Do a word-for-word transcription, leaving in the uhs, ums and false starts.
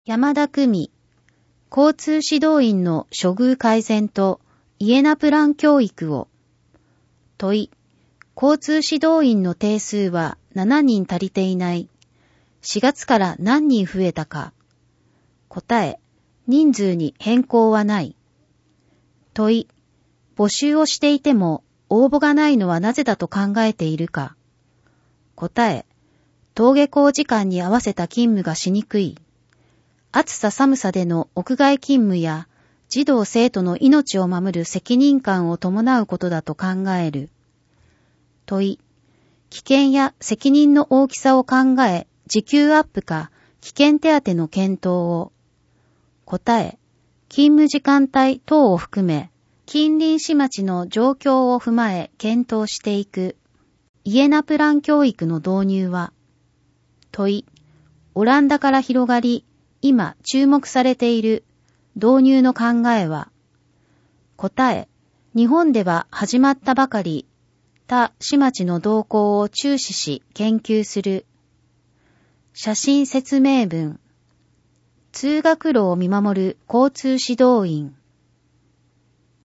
山田久美、交通指導員の処遇改善とイエナプラン教育を。問い、交通指導員の定数はしちにん足りていない。しがつから何人増えたか。答え、人数に変更はない。問い、募集をしていても応募がないのはなぜだと考えているか。答え、登下校時間に合わせた勤務がしにくい。暑さ寒さでの屋外勤務や児童生徒の命を守る責任感を伴うことだと考える。問い、危険や責任の大きさを考え、時給アップか危険手当の検討を。答え、勤務時間帯等を含め、近隣市町の状況を踏まえ検討していく。イエナプラン教育の導入は。問い、オランダから広がり、今注目されている導入の考えは。答え、日本では始まったばかり、他市町の動向を注視し研究する。写真説明文。通学路を見守る交通指導員。